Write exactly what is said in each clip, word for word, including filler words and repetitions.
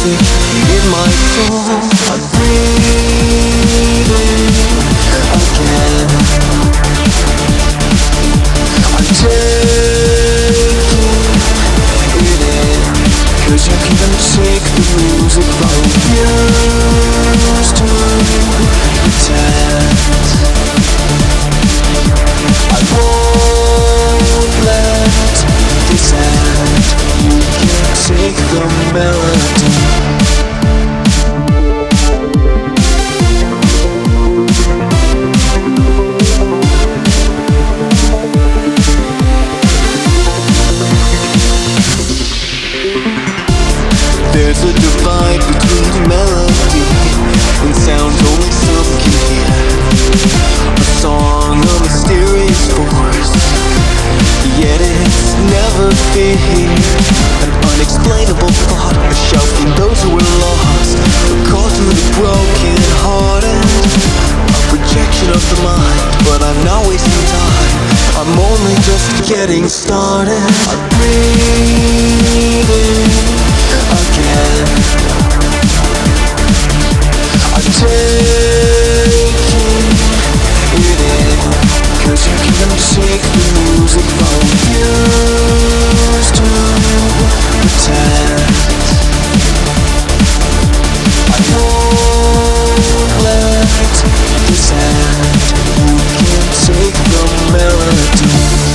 music in my soul. I'm breathing again. I'm taking it in, 'cause you can't take the music from used to pretend. I won't let this end. You can't take the melody. There's a divide between melody and sound only some can hear. A song, a mysterious force, yet it's never feared. An unexplainable thought, a shout from those who are lost, a call to the broken hearted, a projection of the mind. But I'm not wasting time, I'm only just getting started. I'm breathing again. I'm taking it in, 'cause you can't take the music from used to pretend. I won't let this end. You can't take the melody.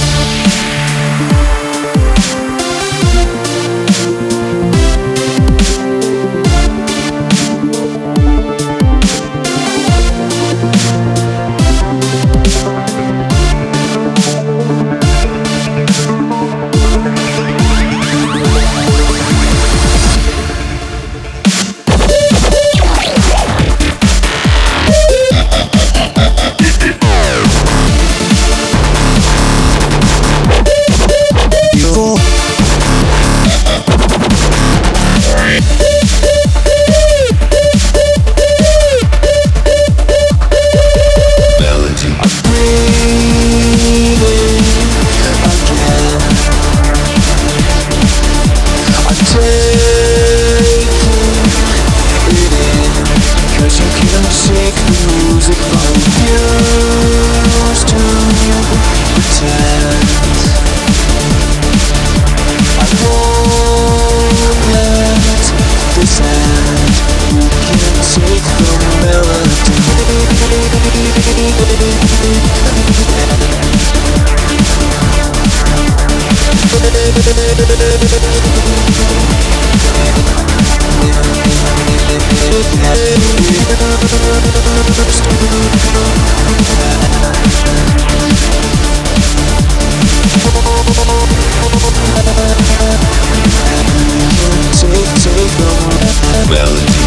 Take the music from used to pretend. I won't let this end. You can't take the melody. Take, take the melody.